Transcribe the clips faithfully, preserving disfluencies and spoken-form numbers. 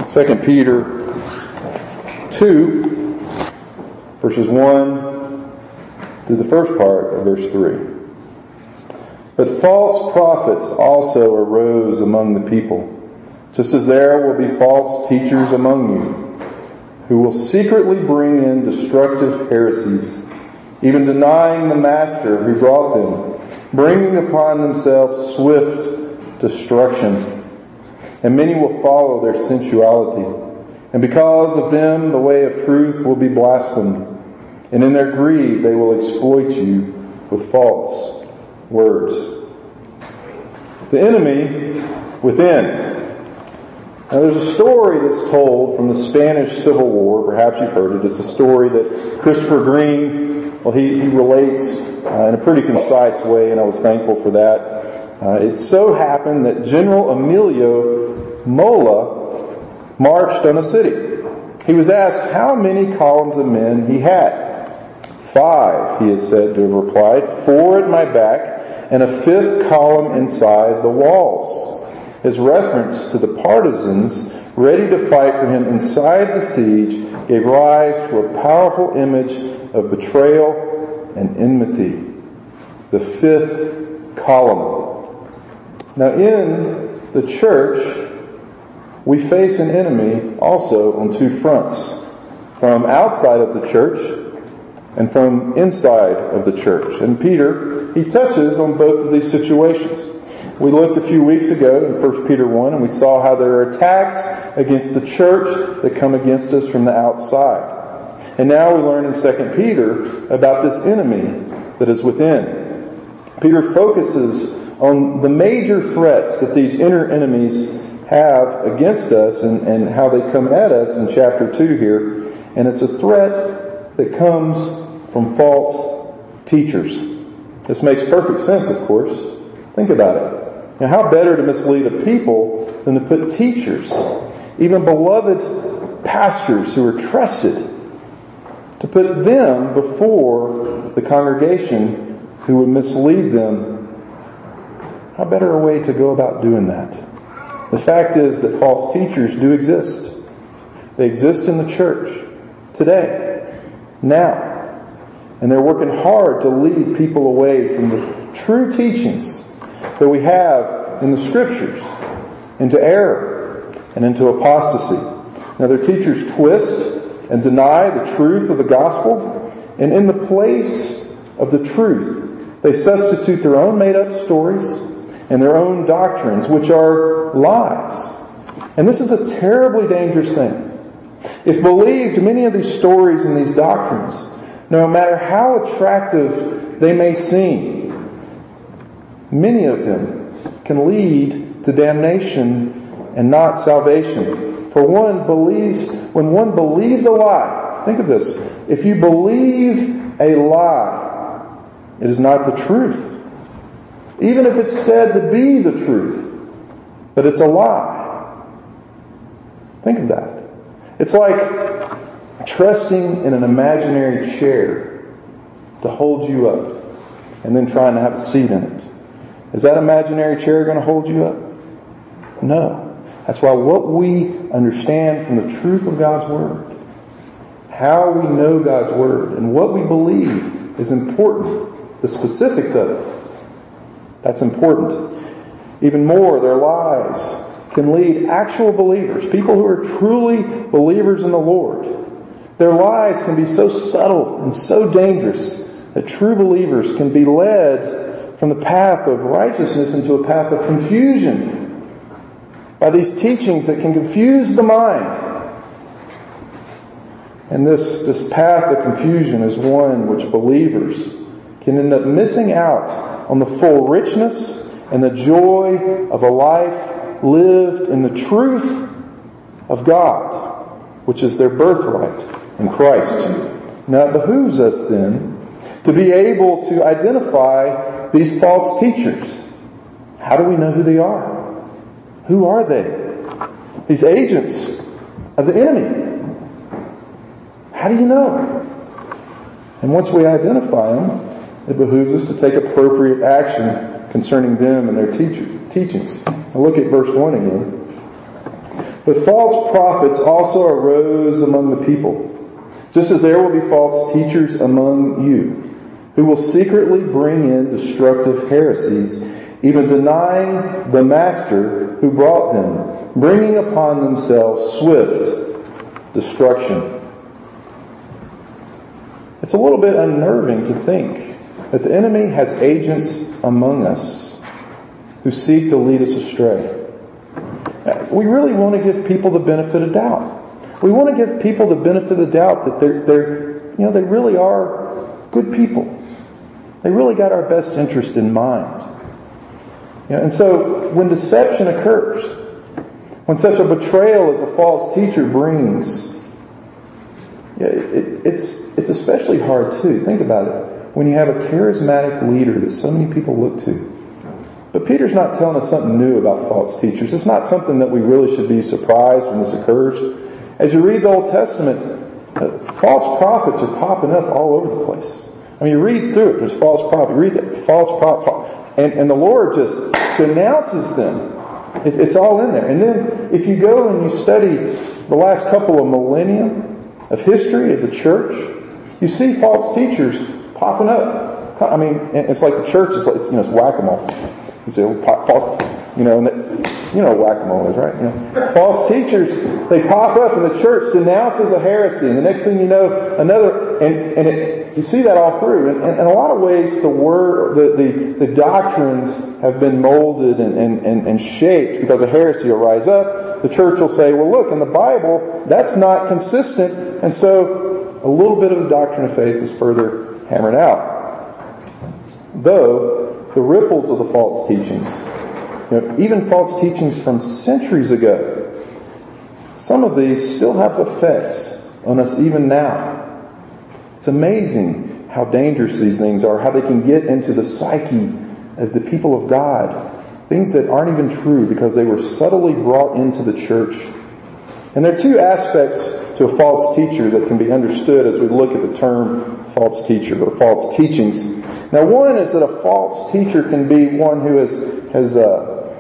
Second Peter two, verses one through the first part of verse three. But false prophets also arose among the people, just as there will be false teachers among you, who will secretly bring in destructive heresies, even denying the Master who brought them, bringing upon themselves swift destruction. And many will follow their sensuality. And because of them, the way of truth will be blasphemed. And in their greed, they will exploit you with false words. The enemy within. Now there's a story that's told from the Spanish Civil War. Perhaps you've heard it. It's a story that Christopher Green, well, he, he relates uh, in a pretty concise way, and I was thankful for that. Uh, it so happened that General Emilio Mola marched on a city. He was asked how many columns of men he had. Five, he is said to have replied, four at my back and a fifth column inside the walls. His reference to the partisans ready to fight for him inside the siege gave rise to a powerful image of betrayal and enmity. The fifth column. Now in the church, we face an enemy also on two fronts. From outside of the church and from inside of the church. And Peter, he touches on both of these situations. We looked a few weeks ago in First Peter one and we saw how there are attacks against the church that come against us from the outside. And now we learn in Second Peter about this enemy that is within. Peter focuses on the major threats that these inner enemies have against us and, and how they come at us in chapter two here. And it's a threat that comes from false teachers. This makes perfect sense, of course. Think about it. Now, how better to mislead a people than to put teachers, even beloved pastors who are trusted, to put them before the congregation who would mislead them. How better a way to go about doing that? The fact is that false teachers do exist. They exist in the church today, now. And they're working hard to lead people away from the true teachings that we have in the Scriptures into error and into apostasy. Now their teachers twist and deny the truth of the gospel, and in the place of the truth, they substitute their own made-up stories and their own doctrines, which are lies. And this is a terribly dangerous thing. If believed, many of these stories and these doctrines, no matter how attractive they may seem, many of them can lead to damnation and not salvation. For one believes, when one believes a lie, think of this, if you believe a lie, it is not the truth. Even if it's said to be the truth, but it's a lie. Think of that. It's like trusting in an imaginary chair to hold you up and then trying to have a seat in it. Is that imaginary chair going to hold you up? No. That's why what we understand from the truth of God's Word, how we know God's Word, and what we believe is important. The specifics of it. That's important. Even more, their lies can lead actual believers, people who are truly believers in the Lord. Their lies can be so subtle and so dangerous that true believers can be led from the path of righteousness into a path of confusion by these teachings that can confuse the mind. And this, this path of confusion is one which believers can end up missing out on the full richness and the joy of a life lived in the truth of God, which is their birthright in Christ. Now it behooves us then to be able to identify these false teachers. How do we know who they are? Who are they? These agents of the enemy. How do you know? And once we identify them, it behooves us to take appropriate action concerning them and their teacher, teachings. Now look at verse one again. But false prophets also arose among the people, just as there will be false teachers among you, who will secretly bring in destructive heresies, even denying the master who brought them, bringing upon themselves swift destruction. It's a little bit unnerving to think that the enemy has agents among us who seek to lead us astray. We really want to give people the benefit of doubt. We want to give people the benefit of the doubt that they're, they're, you know, they really are good people. They really got our best interest in mind. You know, and so when deception occurs, when such a betrayal as a false teacher brings, yeah, it, it's it's especially hard too. Think about it. When you have a charismatic leader that so many people look to. But Peter's not telling us something new about false teachers. It's not something that we really should be surprised when this occurs. As you read the Old Testament, uh, false prophets are popping up all over the place. I mean, you read through it, there's false prophets. You read it, false prophet, and, and the Lord just denounces them. It, it's all in there. And then if you go and you study the last couple of millennia of history of the church, you see false teachers popping up. I mean, it's like the church is like, you know, it's whack-a-mole. You say, well, false, you know, and that, you know what whack-a-mole is, right? You know, false teachers, they pop up and the church denounces a heresy. And the next thing you know, another, and, and it, you see that all through. And, and in a lot of ways, the word, the, the, the doctrines have been molded and, and, and, and shaped because a heresy will rise up. The church will say, well, look, in the Bible, that's not consistent. And so a little bit of the doctrine of faith is further hammered out. Though, the ripples of the false teachings, you know, even false teachings from centuries ago, some of these still have effects on us even now. It's amazing how dangerous these things are, how they can get into the psyche of the people of God. Things that aren't even true because they were subtly brought into the church. And there are two aspects to a false teacher that can be understood as we look at the term false teacher or false teachings. Now, one is that a false teacher can be one who has, has uh,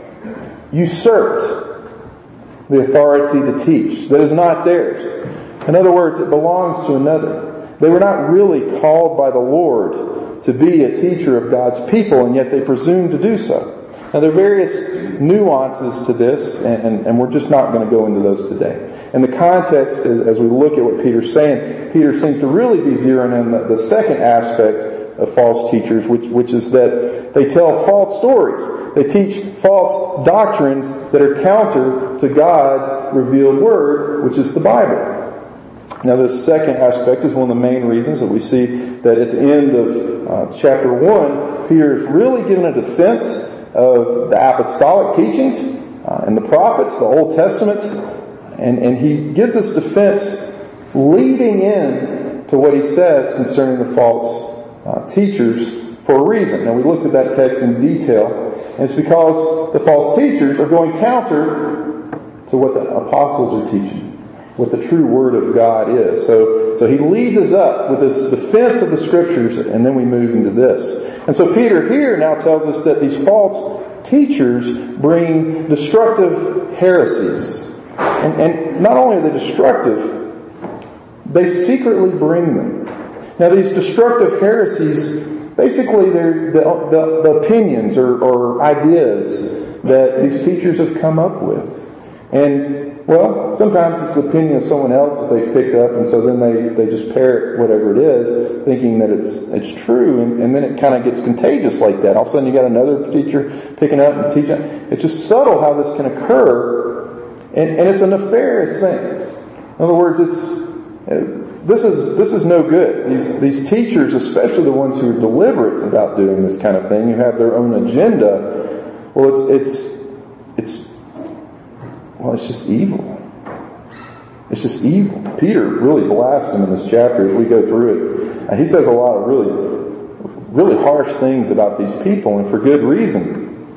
usurped the authority to teach that is not theirs. In other words, it belongs to another. They were not really called by the Lord to be a teacher of God's people, and yet they presume to do so. Now, there are various nuances to this, and, and, and we're just not going to go into those today. And the context, is, as we look at what Peter's saying, Peter seems to really be zeroing in the, the second aspect of false teachers, which, which is that they tell false stories. They teach false doctrines that are counter to God's revealed Word, which is the Bible. Now, this second aspect is one of the main reasons that we see that at the end of uh, chapter one, Peter is really giving a defense of the apostolic teachings uh, and the prophets, the Old Testament, and, and he gives this defense leading in to what he says concerning the false uh, teachers for a reason. Now, we looked at that text in detail, and it's because the false teachers are going counter to what the apostles are teaching, what the true Word of God is. So, so he leads us up with this defense of the Scriptures, and then we move into this. And so Peter here now tells us that these false teachers bring destructive heresies. And, and not only are they destructive, they secretly bring them. Now, these destructive heresies, basically they're the, the, the opinions or, or ideas that these teachers have come up with. And, well, sometimes it's the opinion of someone else that they've picked up, and so then they, they just parrot whatever it is, thinking that it's it's true, and, and then it kind of gets contagious like that. All of a sudden you got another teacher picking up and teaching. It's just subtle how this can occur, and, and it's a nefarious thing. In other words, it's this is this is no good. These these teachers, especially the ones who are deliberate about doing this kind of thing, who have their own agenda, well, it's it's it's Well, it's just evil. It's just evil. Peter really blasts them in this chapter as we go through it. And he says a lot of really, really harsh things about these people, and for good reason.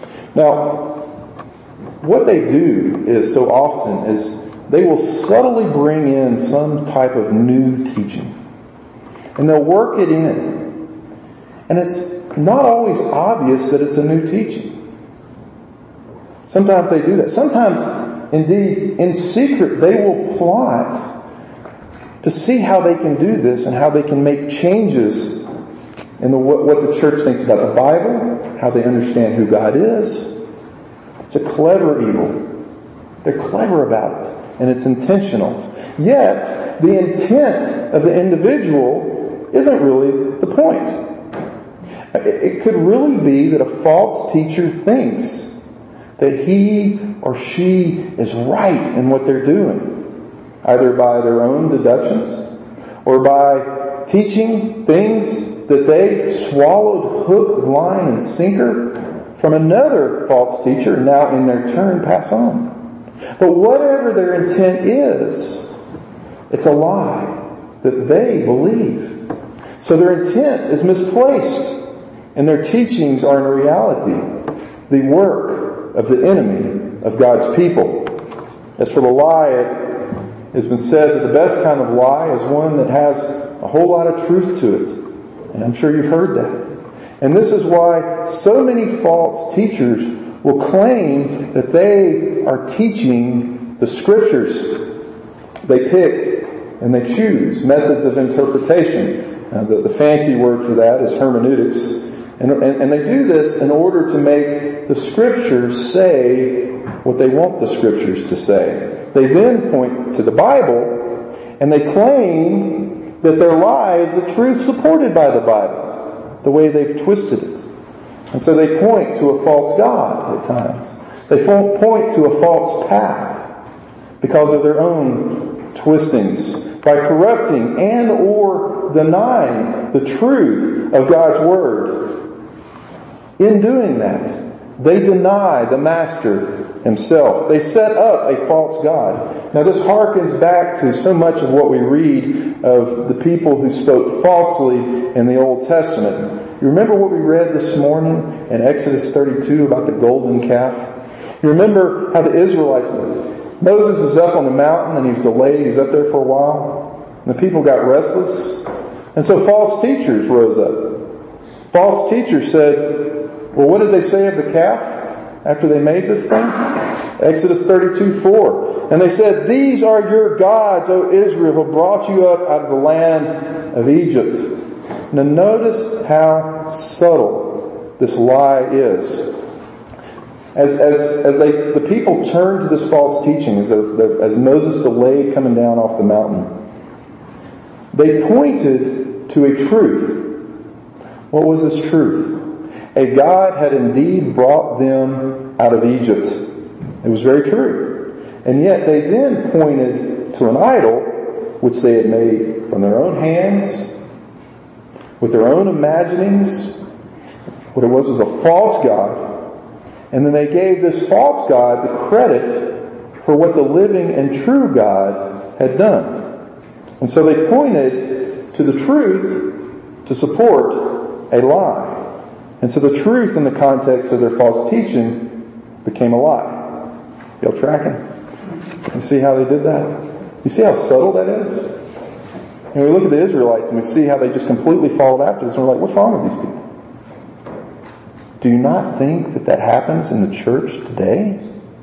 Now, what they do is so often is they will subtly bring in some type of new teaching. And they'll work it in. And it's not always obvious that it's a new teaching. Sometimes they do that. Sometimes Indeed, in secret, they will plot to see how they can do this and how they can make changes in the, what, what the church thinks about the Bible, how they understand who God is. It's a clever evil. They're clever about it, and it's intentional. Yet, the intent of the individual isn't really the point. It could really be that a false teacher thinks that he or she is right in what they're doing, either by their own deductions or by teaching things that they swallowed hook, line, and sinker from another false teacher and now in their turn pass on. But whatever their intent is, it's a lie that they believe. So their intent is misplaced, and their teachings are in reality the work of the enemy of God's people. As for the lie, it has been said that the best kind of lie is one that has a whole lot of truth to it. And I'm sure you've heard that. And this is why so many false teachers will claim that they are teaching the Scriptures. They pick and they choose methods of interpretation. Uh, the, the fancy word for that is hermeneutics. And, and, and they do this in order to make the Scriptures say what they want the Scriptures to say. They then point to the Bible and they claim that their lie is the truth supported by the Bible, the way they've twisted it. And so they point to a false God at times. They point to a false path because of their own twistings, by corrupting and or denying the truth of God's Word. In doing that, they deny the Master Himself. They set up a false God. Now this harkens back to so much of what we read of the people who spoke falsely in the Old Testament. You remember what we read this morning in Exodus thirty-two about the golden calf? You remember how the Israelites, Moses is up on the mountain and he was delayed. He was up there for a while. And the people got restless. And so false teachers rose up. False teachers said, well, what did they say of the calf after they made this thing? Exodus thirty-two four. And they said, these are your gods, O Israel, who brought you up out of the land of Egypt. Now notice how subtle this lie is. As as as they the people turned to this false teaching, as, as Moses delayed coming down off the mountain, they pointed to a truth. What was this truth? A God had indeed brought them out of Egypt. It was very true. And yet they then pointed to an idol which they had made from their own hands, with their own imaginings. What it was was a false God. And then they gave this false God the credit for what the living and true God had done. And so they pointed to the truth to support a lie. And so the truth in the context of their false teaching became a lie. Y'all tracking? You see how they did that? You see how subtle that is? And we look at the Israelites and we see how they just completely followed after this, and we're like, what's wrong with these people? Do you not think that that happens in the church today?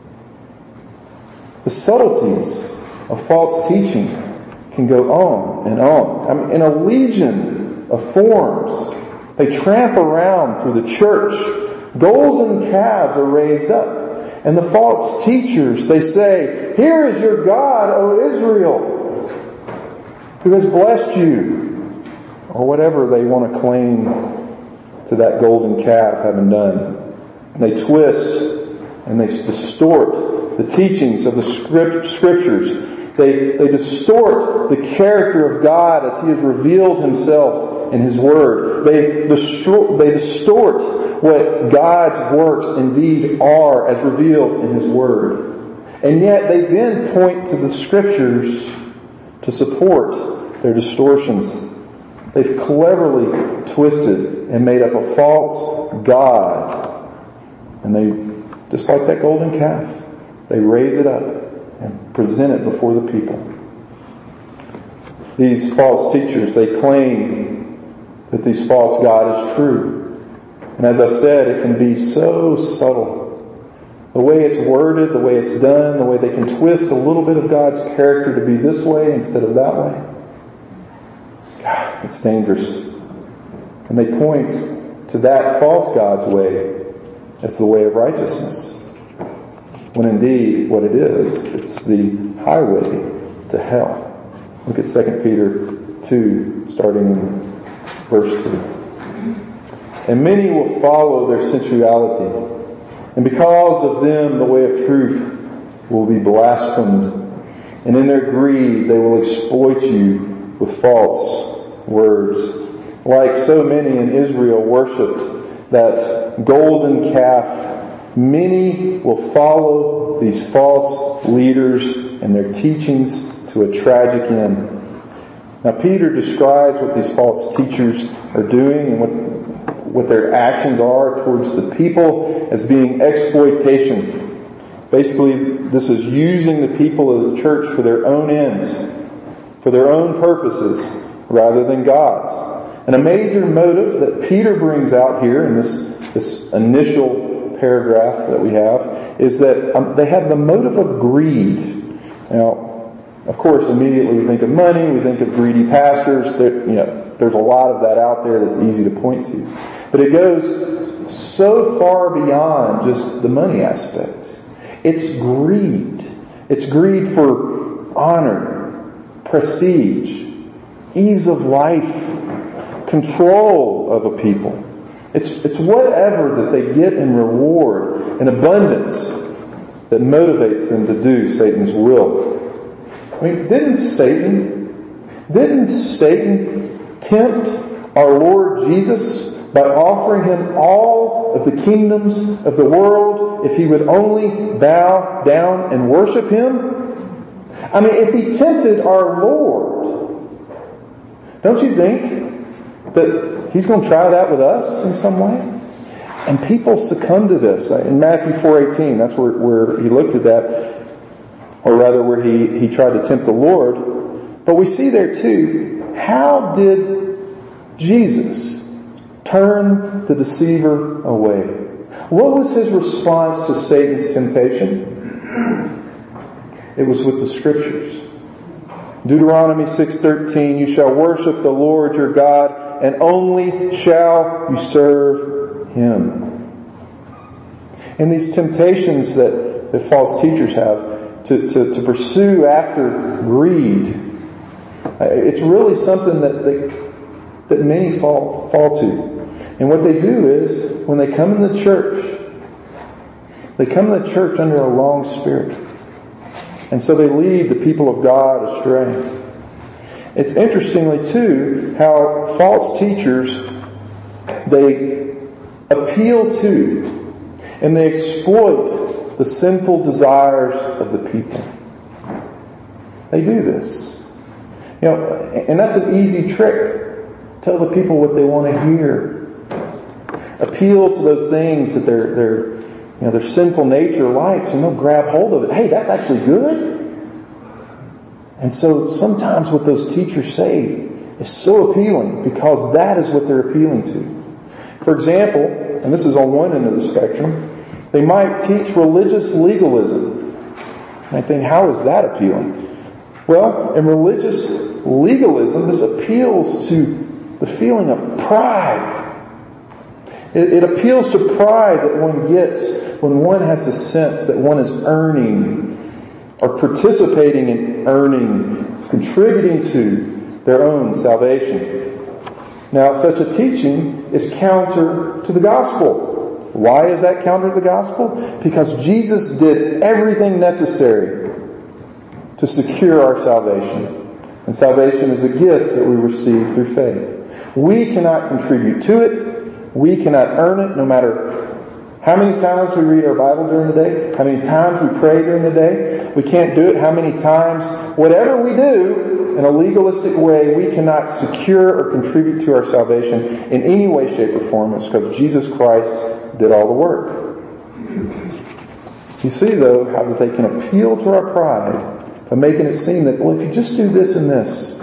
The subtleties of false teaching can go on and on. I mean, in a legion of forms, they tramp around through the church. Golden calves are raised up. And the false teachers, they say, here is your God, O Israel, who has blessed you. Or whatever they want to claim to that golden calf having done. They twist and they distort the teachings of the script, scriptures. They, they distort the character of God as He has revealed Himself in His Word. They distort, they distort what God's works indeed are as revealed in His Word. And yet they then point to the Scriptures to support their distortions. They've cleverly twisted and made up a false God. And they, just like that golden calf, they raise it up and present it before the people. These false teachers, they claim that this false God is true. And as I said, it can be so subtle. The way it's worded, the way it's done, the way they can twist a little bit of God's character to be this way instead of that way. God, it's dangerous. And they point to that false God's way as the way of righteousness. When indeed, what it is, it's the highway to hell. Look at Second Peter two, starting in verse two. And many will follow their sensuality, and because of them the way of truth will be blasphemed, and in their greed they will exploit you with false words. Like so many in Israel worshipped that golden calf, many will follow these false leaders and their teachings to a tragic end. Now Peter describes what these false teachers are doing and what, what their actions are towards the people as being exploitation. Basically, this is using the people of the church for their own ends, for their own purposes, rather than God's. And a major motive that Peter brings out here in this, this initial paragraph that we have is that um, they have the motive of greed. Now, of course, immediately we think of money, we think of greedy pastors. There, you know, there's a lot of that out there that's easy to point to. But it goes so far beyond just the money aspect. It's greed. It's greed for honor, prestige, ease of life, control of a people. It's, it's whatever that they get in reward, in abundance, that motivates them to do Satan's will. I mean, didn't Satan, didn't Satan tempt our Lord Jesus by offering him all of the kingdoms of the world if he would only bow down and worship him? I mean, if he tempted our Lord, don't you think that he's going to try that with us in some way? And people succumb to this. In Matthew four eighteen, that's where, where he looked at that. Or rather where he, he tried to tempt the Lord. But we see there too, how did Jesus turn the deceiver away? What was his response to Satan's temptation? It was with the Scriptures. Deuteronomy six thirteen, you shall worship the Lord your God, and only shall you serve him. And these temptations that, that false teachers have, To, to, to pursue after greed, it's really something that they, that many fall fall to. And what they do is, when they come in the church, they come in the church under a wrong spirit. And so they lead the people of God astray. It's interestingly too, how false teachers, they appeal to and they exploit the sinful desires of the people. They do this. You know, and that's an easy trick. Tell the people what they want to hear. Appeal to those things that their their you know their sinful nature likes, and they'll grab hold of it. Hey, that's actually good. And so sometimes what those teachers say is so appealing because that is what they're appealing to. For example, and this is on one end of the spectrum, they might teach religious legalism. And I think, how is that appealing? Well, in religious legalism, this appeals to the feeling of pride. It, it appeals to pride that one gets when one has the sense that one is earning or participating in earning, contributing to their own salvation. Now, such a teaching is counter to the gospel. Why is that counter to the gospel? Because Jesus did everything necessary to secure our salvation. And salvation is a gift that we receive through faith. We cannot contribute to it. We cannot earn it, no matter how many times we read our Bible during the day, how many times we pray during the day. We can't do it how many times. Whatever we do in a legalistic way, we cannot secure or contribute to our salvation in any way, shape, or form. It's because Jesus Christ did all the work. You see, though, how that they can appeal to our pride by making it seem that, well, if you just do this and this,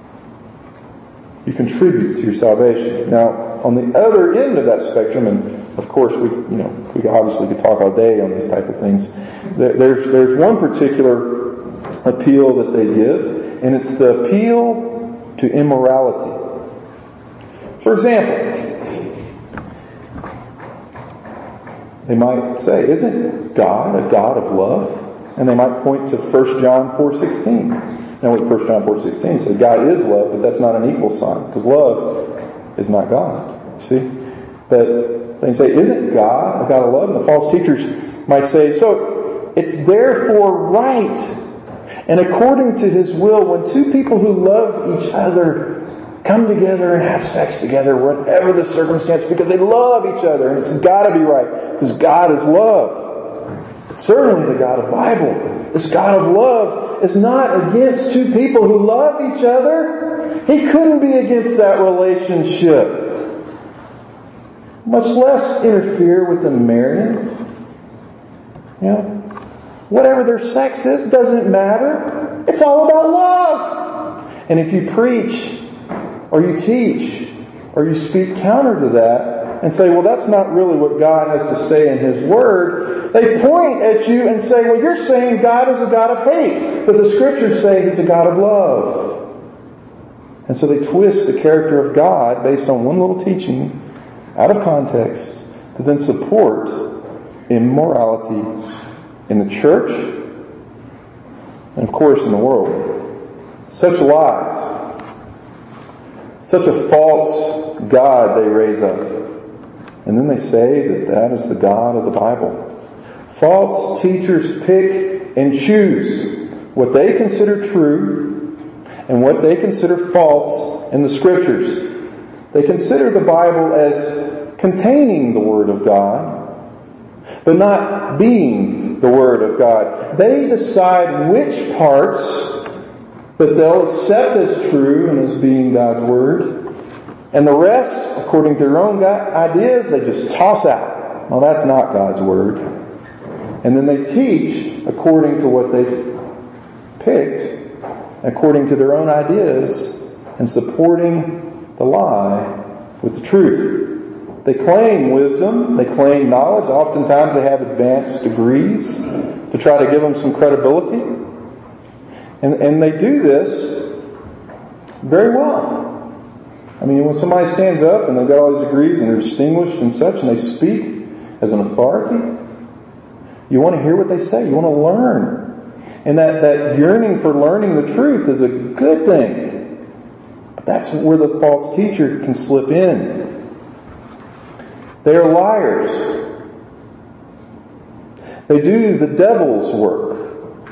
you contribute to your salvation. Now, on the other end of that spectrum, and of course, we you know we obviously could talk all day on these type of things. There's there's one particular appeal that they give, and it's the appeal to immorality. For example, they might say, "Isn't God a God of love?" And they might point to First John four sixteen. Now, what First John four sixteen says, God is love, but that's not an equal sign, because love is not God. You see? But they say, isn't God a God of love? And the false teachers might say, so it's therefore right, and according to His will, when two people who love each other come together and have sex together, whatever the circumstance, because they love each other, and it's got to be right, because God is love. Certainly the God of the Bible, this God of love, is not against two people who love each other. He couldn't be against that relationship. Much less interfere with them marrying. You know, whatever their sex is, doesn't matter. It's all about love. And if you preach, or you teach, or you speak counter to that, and say, well, that's not really what God has to say in His Word, they point at you and say, well, you're saying God is a God of hate, but the Scriptures say He's a God of love. And so they twist the character of God based on one little teaching out of context to then support immorality in the church and, of course, in the world. Such lies, such a false God they raise up. And then they say that that is the God of the Bible. False teachers pick and choose what they consider true and what they consider false in the Scriptures. They consider the Bible as containing the Word of God, but not being the Word of God. They decide which parts that they'll accept as true and as being God's Word, and the rest, according to their own ideas, they just toss out. Well, that's not God's Word. And then they teach according to what they've picked, according to their own ideas, and supporting the lie with the truth. They claim wisdom, they claim knowledge. Oftentimes they have advanced degrees to try to give them some credibility. And, and they do this very well. I mean, when somebody stands up and they've got all these degrees and they're distinguished and such, and they speak as an authority, you want to hear what they say. You want to learn. And that, that yearning for learning the truth is a good thing. But that's where the false teacher can slip in. They are liars. They do the devil's work.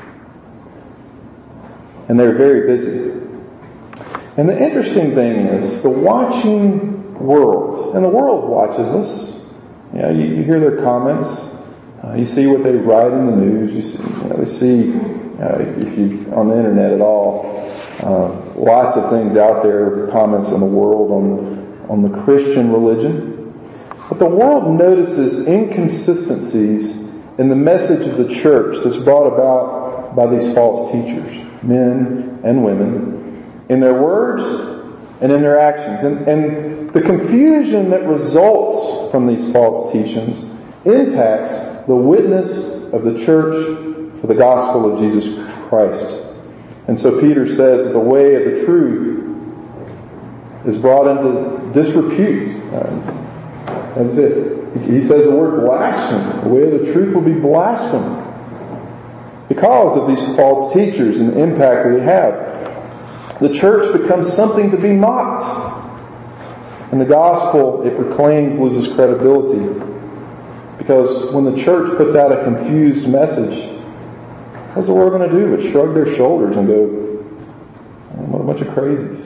And they're very busy. And the interesting thing is, the watching world, and the world watches us. You know, you, you hear their comments. Uh, you see what they write in the news. You see, you know, they see, uh, if you on the internet at all, uh, lots of things out there, comments in the world on on the Christian religion. But the world notices inconsistencies in the message of the church that's brought about by these false teachers, men and women, in their words and in their actions. And, and the confusion that results from these false teachings impacts the witness of the church for the gospel of Jesus Christ. And so Peter says that the way of the truth is brought into disrepute. Uh, that's it. He says the word blasphemy. The way of the truth will be blasphemed because of these false teachers and the impact that they have. The church becomes something to be mocked. And the gospel it proclaims loses credibility. Because when the church puts out a confused message, what's the world going to do but shrug their shoulders and go, what a bunch of crazies.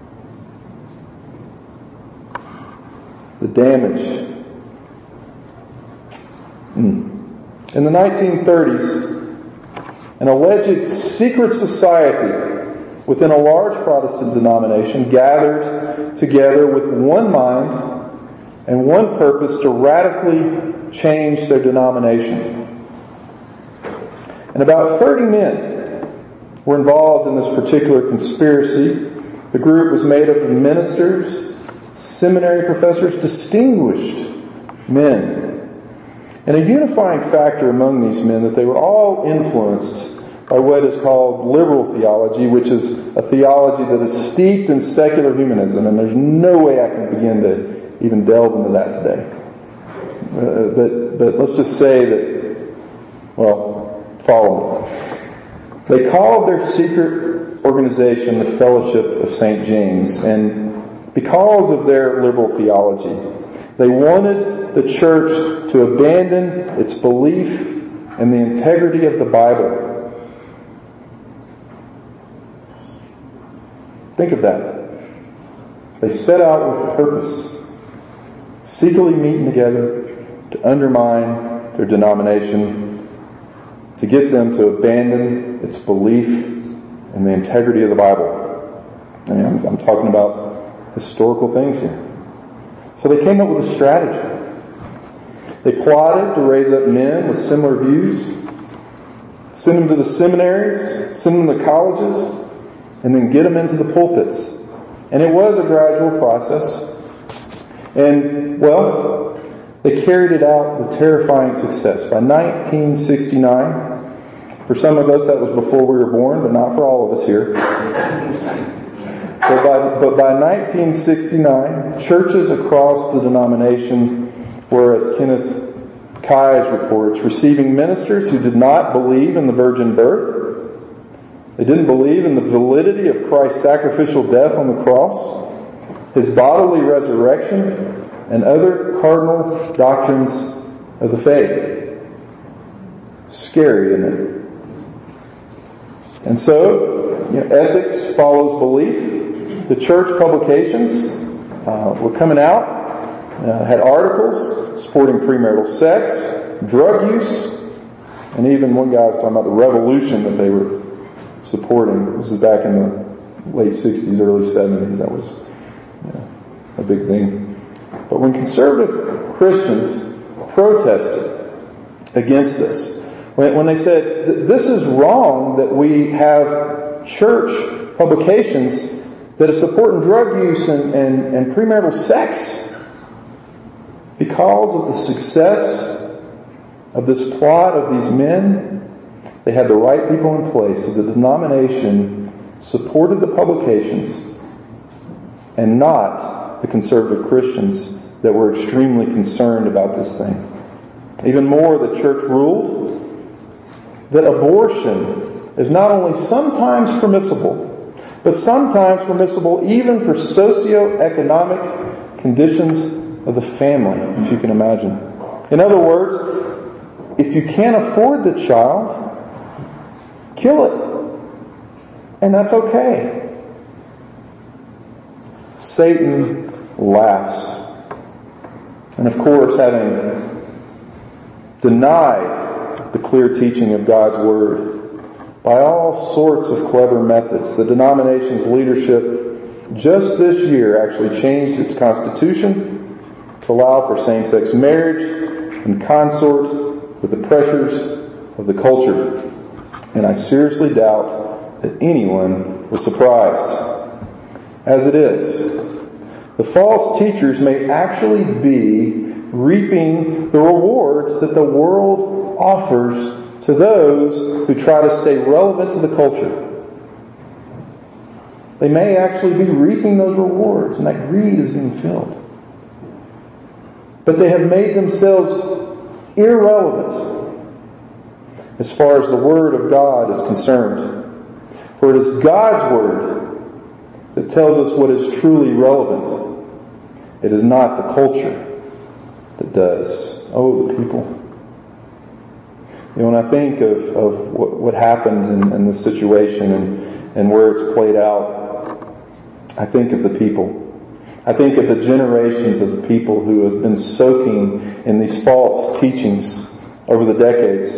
The damage. Mm. In the nineteen thirties, an alleged secret society within a large Protestant denomination gathered together with one mind and one purpose to radically change their denomination. And about thirty men were involved in this particular conspiracy. The group was made up of ministers, seminary professors, distinguished men. And a unifying factor among these men that they were all influenced by what is called liberal theology, which is a theology that is steeped in secular humanism, and there's no way I can begin to even delve into that today. Uh, but but let's just say that, well, follow me. They called their secret organization the Fellowship of Saint James, and because of their liberal theology, they wanted the church to abandon its belief in the integrity of the Bible. Think of that. They set out with a purpose, secretly meeting together to undermine their denomination, to get them to abandon its belief in the integrity of the Bible. I mean, I'm, I'm talking about historical things here. So they came up with a strategy. They plotted to raise up men with similar views, send them to the seminaries, send them to colleges, and then get them into the pulpits. And it was a gradual process. And, well, they carried it out with terrifying success. By nineteen sixty-nine, for some of us that was before we were born, but not for all of us here. But by, but by nineteen sixty-nine, churches across the denomination were, as Kenneth Kai's reports, receiving ministers who did not believe in the virgin birth. They didn't believe in the validity of Christ's sacrificial death on the cross, His bodily resurrection, and other cardinal doctrines of the faith. Scary, isn't it? And so, you know, ethics follows belief. The church publications uh, were coming out, uh, had articles supporting premarital sex, drug use, and even one guy was talking about the revolution that they were supporting. This is back in the late sixties, early seventies. That was you know, a big thing. But when conservative Christians protested against this, when, when they said, this is wrong that we have church publications that are supporting drug use and, and, and premarital sex, because of the success of this plot of these men, they had the right people in place. So the denomination supported the publications and not the conservative Christians that were extremely concerned about this thing. Even more, the church ruled that abortion is not only sometimes permissible, but sometimes permissible even for socioeconomic conditions of the family, if you can imagine. In other words, if you can't afford the child, kill it. And that's okay. Satan laughs. And of course, having denied the clear teaching of God's Word by all sorts of clever methods, the denomination's leadership just this year actually changed its constitution to allow for same-sex marriage and consort with the pressures of the culture. And I seriously doubt that anyone was surprised. As it is, the false teachers may actually be reaping the rewards that the world offers to those who try to stay relevant to the culture. They may actually be reaping those rewards, and that greed is being filled. But they have made themselves irrelevant as far as the Word of God is concerned. For it is God's Word that tells us what is truly relevant. It is not the culture that does. Oh, the people. You know, when I think of, of what, what happened in, in this situation and, and where it's played out, I think of the people. I think of the generations of the people who have been soaking in these false teachings over the decades.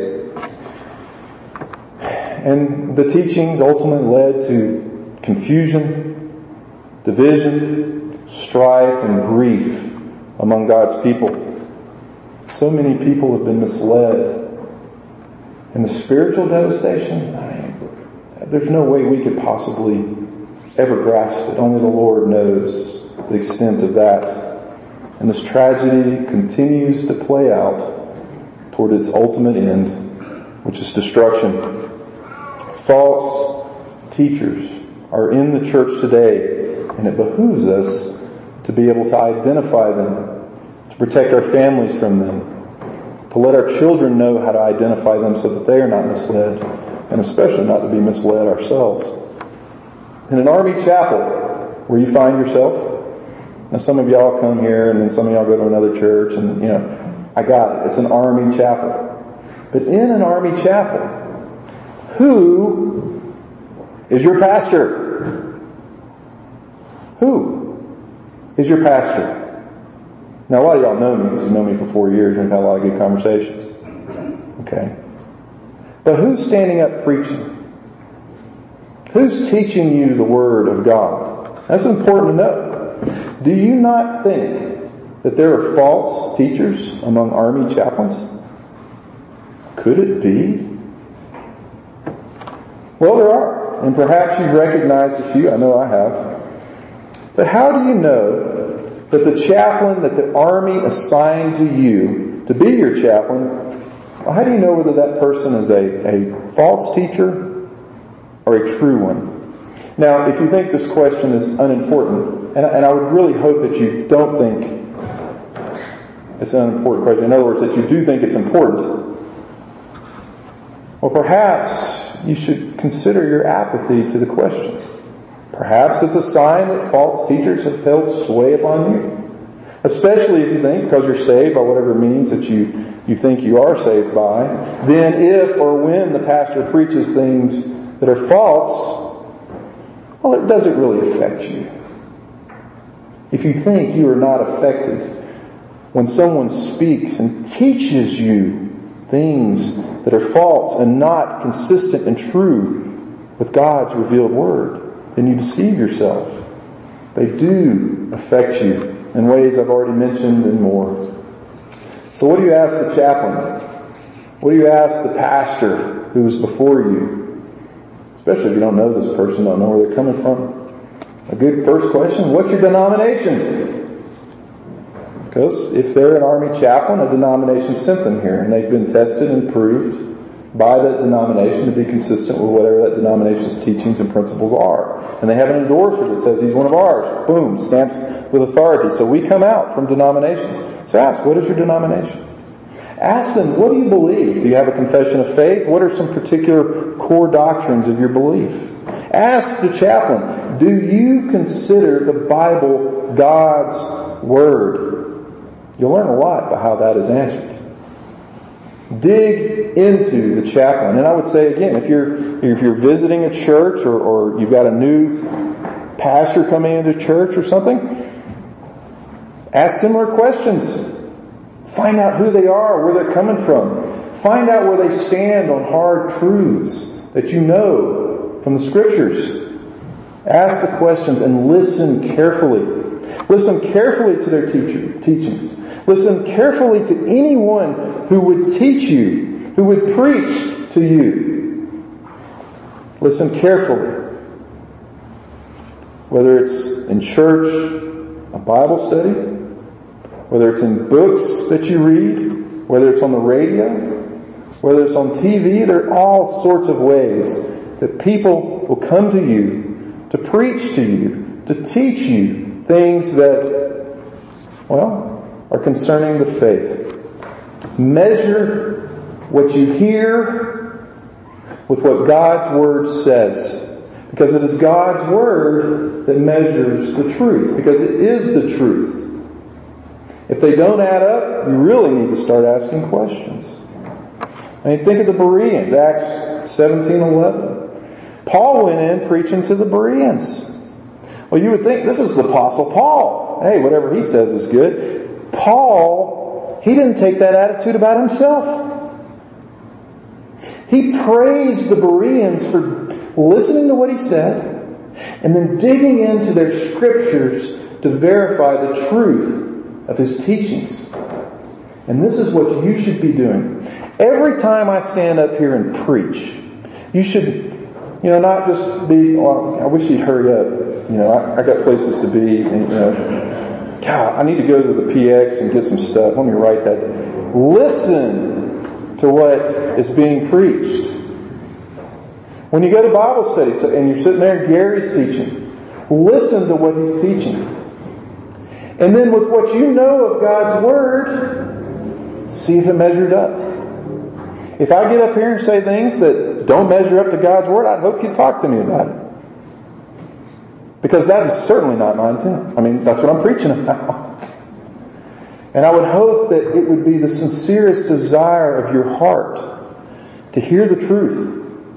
And the teachings ultimately led to confusion, division, strife, and grief among God's people. So many people have been misled. And the spiritual devastation, I mean, there's no way we could possibly ever grasp it. Only the Lord knows the extent of that. And this tragedy continues to play out toward its ultimate end, which is destruction. False teachers are in the church today, and it behooves us to be able to identify them, to protect our families from them, to let our children know how to identify them so that they are not misled, and especially not to be misled ourselves. In an army chapel, where you find yourself, now some of y'all come here and then some of y'all go to another church and, you know, I got it. It's an army chapel. But in an army chapel, who is your pastor? Who is your pastor? Now a lot of y'all know me because you've known me for four years and we've had a lot of good conversations. Okay. But who's standing up preaching? Who's teaching you the Word of God? That's important to know. Do you not think that there are false teachers among army chaplains? Could it be? Well, there are. And perhaps you've recognized a few. I know I have. But how do you know that the chaplain that the army assigned to you to be your chaplain, well, how do you know whether that person is a, a false teacher or a true one? Now, if you think this question is unimportant, and, and I would really hope that you don't think it's an unimportant question. In other words, that you do think it's important. Well, perhaps you should consider your apathy to the question. Perhaps it's a sign that false teachers have held sway upon you. Especially if you think, because you're saved by whatever means that you, you think you are saved by, then if or when the pastor preaches things that are false, well, it doesn't really affect you. If you think you are not affected when someone speaks and teaches you things that are false and not consistent and true with God's revealed Word, then you deceive yourself. They do affect you in ways I've already mentioned and more. So what do you ask the chaplain? What do you ask the pastor who is before you? Especially if you don't know this person, don't know where they're coming from. A good first question, what's your denomination? Because if they're an army chaplain, a denomination sent them here, and they've been tested and proved by that denomination to be consistent with whatever that denomination's teachings and principles are. And they have an endorser that says he's one of ours. Boom, stamps with authority. So we come out from denominations. So ask, what is your denomination? Ask them, what do you believe? Do you have a confession of faith? What are some particular core doctrines of your belief? Ask the chaplain, do you consider the Bible God's Word? You'll learn a lot by how that is answered. Dig into the chaplain. And I would say again, if you're if you're visiting a church or, or you've got a new pastor coming into church or something, ask similar questions. Find out who they are, where they're coming from. Find out where they stand on hard truths that you know from the Scriptures. Ask the questions and listen carefully. Listen carefully to their teacher, teachings. Listen carefully to anyone who would teach you, who would preach to you. Listen carefully. Whether it's in church, a Bible study, whether it's in books that you read, whether it's on the radio, whether it's on T V, there are all sorts of ways that people will come to you to preach to you, to teach you things that, well, are concerning the faith. Measure what you hear with what God's Word says. Because it is God's Word that measures the truth. Because it is the truth. If they don't add up, you really need to start asking questions. I mean, think of the Bereans, Acts seventeen eleven. Paul went in preaching to the Bereans. Well, you would think this is the Apostle Paul. Hey, whatever he says is good. Paul, he didn't take that attitude about himself. He praised the Bereans for listening to what he said and then digging into their scriptures to verify the truth of his teachings. And this is what you should be doing. Every time I stand up here and preach, you should, you know, not just be, well, I wish you'd hurry up. You know, I, I got places to be, and, you know. God, I need to go to the P X and get some stuff. Let me write that. Listen to what is being preached. When you go to Bible study and you're sitting there and Gary's teaching, listen to what he's teaching. And then with what you know of God's Word, see if it measured up. If I get up here and say things that don't measure up to God's Word, I'd hope you'd talk to me about it. Because that is certainly not my intent. I mean, that's what I'm preaching about. And I would hope that it would be the sincerest desire of your heart to hear the truth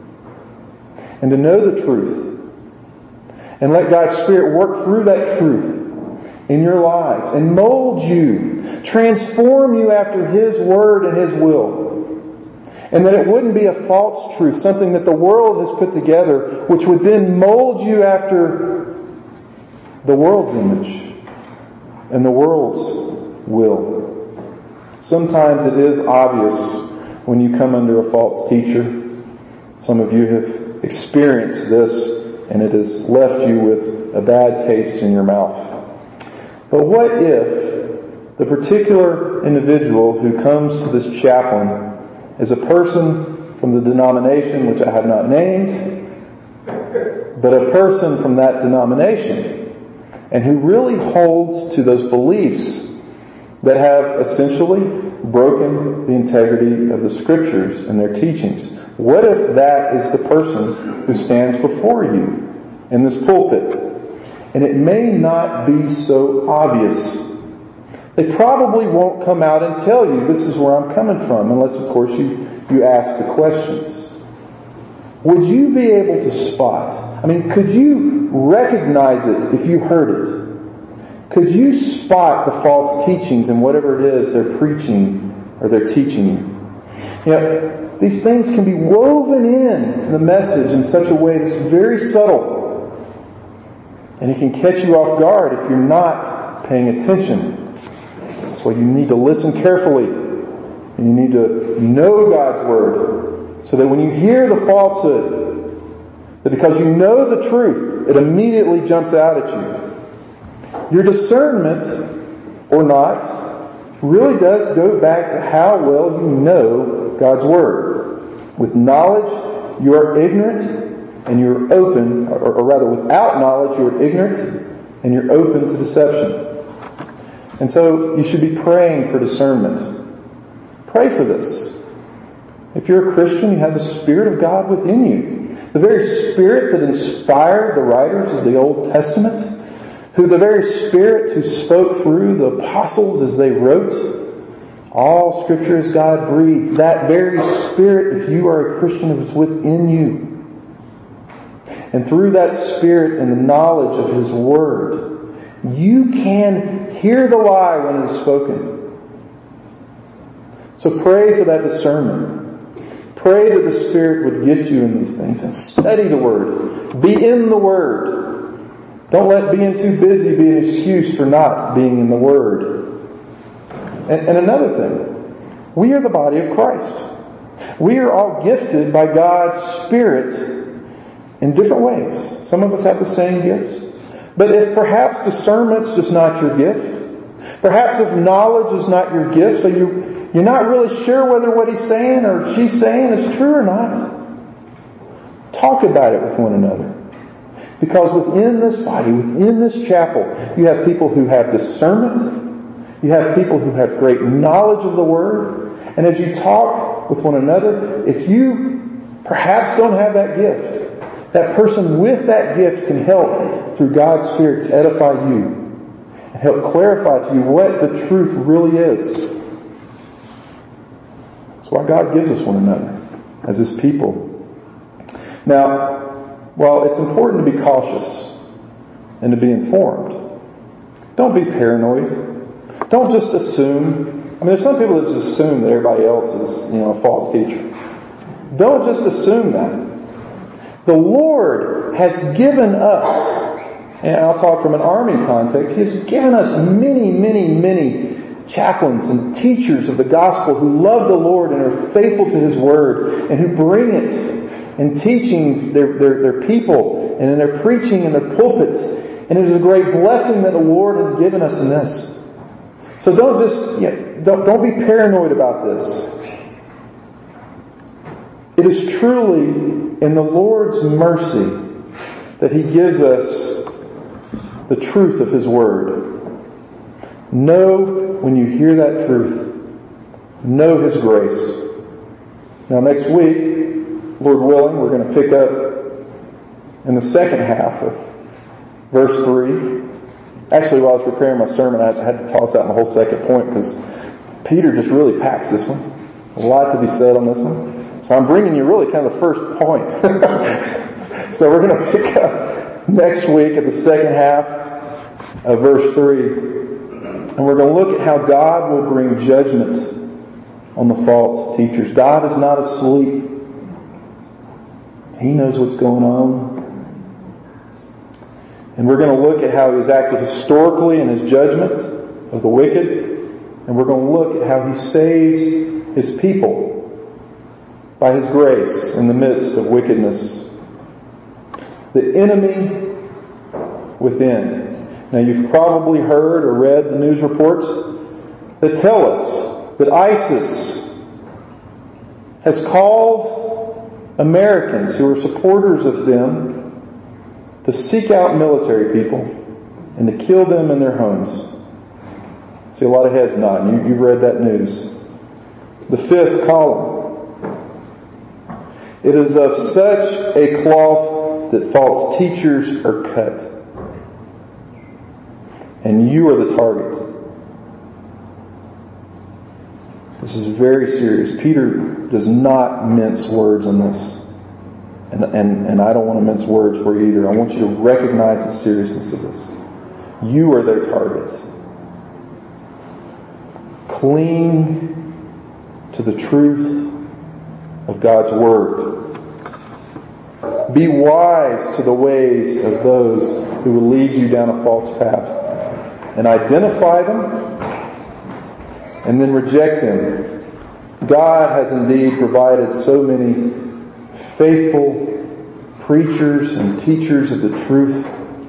and to know the truth and let God's Spirit work through that truth in your lives and mold you, transform you after His Word and His will. And that it wouldn't be a false truth, something that the world has put together, which would then mold you after the world's image and the world's will. Sometimes it is obvious when you come under a false teacher. Some of you have experienced this, and it has left you with a bad taste in your mouth. But what if the particular individual who comes to this chaplain is a person from the denomination which I have not named, but a person from that denomination, and who really holds to those beliefs that have essentially broken the integrity of the Scriptures and their teachings? What if that is the person who stands before you in this pulpit? And it may not be so obvious. They probably won't come out and tell you, this is where I'm coming from, unless, of course, you, you ask the questions. Would you be able to spot? I mean, could you recognize it if you heard it? Could you spot the false teachings in whatever it is they're preaching or they're teaching you? You know, these things can be woven into the message in such a way that's very subtle. And it can catch you off guard if you're not paying attention. That's why you need to listen carefully. And you need to know God's Word. So that when you hear the falsehood, that because you know the truth, it immediately jumps out at you. Your discernment, or not, really does go back to how well you know God's Word. With knowledge, you are ignorant and you're open, or, or rather without knowledge, you're ignorant and you're open to deception. And so you should be praying for discernment. Pray for this. If you're a Christian, you have the Spirit of God within you. The very Spirit that inspired the writers of the Old Testament, who the very Spirit who spoke through the apostles as they wrote. All Scripture is God breathed. That very Spirit, if you are a Christian, is within you. And through that Spirit and the knowledge of His Word, you can hear the lie when it is spoken. So pray for that discernment. Pray that the Spirit would gift you in these things and study the Word. Be in the Word. Don't let being too busy be an excuse for not being in the Word. And, and another thing, we are the body of Christ. We are all gifted by God's Spirit in different ways. Some of us have the same gifts. But if perhaps discernment's just not your gift, perhaps if knowledge is not your gift, so you, you're not really sure whether what he's saying or she's saying is true or not, talk about it with one another. Because within this body, within this chapel, you have people who have discernment, you have people who have great knowledge of the Word, and as you talk with one another, if you perhaps don't have that gift, that person with that gift can help through God's Spirit to edify you and help clarify to you what the truth really is. That's why God gives us one another as His people. Now, while it's important to be cautious and to be informed, don't be paranoid. Don't just assume. I mean, there's some people that just assume that everybody else is, you know, a false teacher. Don't just assume that. The Lord has given us, and I'll talk from an army context, He has given us many, many, many chaplains and teachers of the gospel who love the Lord and are faithful to His Word and who bring it in teachings their, their, their people and in their preaching in their pulpits. And it is a great blessing that the Lord has given us in this. So don't just, you know, don't, don't be paranoid about this. It is truly in the Lord's mercy that He gives us the truth of His Word. Know when you hear that truth, know His grace. Now next week, Lord willing, we're going to pick up in the second half of verse three. Actually, while I was preparing my sermon, I had to toss out my whole second point because Peter just really packs this one. A lot to be said on this one. So I'm bringing you really kind of the first point. So we're going to pick up next week at the second half of verse three. And we're going to look at how God will bring judgment on the false teachers. God is not asleep. He knows what's going on. And we're going to look at how He has acted historically in His judgment of the wicked. And we're going to look at how He saves His people by His grace in the midst of wickedness. The enemy within. Now you've probably heard or read the news reports that tell us that ISIS has called Americans who are supporters of them to seek out military people and to kill them in their homes. See a lot of heads nodding. You, you've read that news. The fifth column. It is of such a cloth that false teachers are cut. And you are the target. This is very serious. Peter does not mince words on this. And, and, and I don't want to mince words for you either. I want you to recognize the seriousness of this. You are their target. Cling to the truth of God's Word. Be wise to the ways of those who will lead you down a false path. And identify them and then reject them. God has indeed provided so many faithful preachers and teachers of the truth.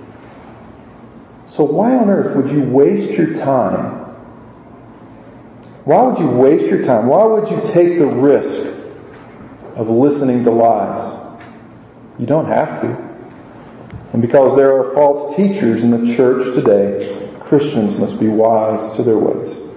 So why on earth would you waste your time? Why would you waste your time? Why would you take the risk of listening to lies? You don't have to. And because there are false teachers in the church today, Christians must be wise to their ways.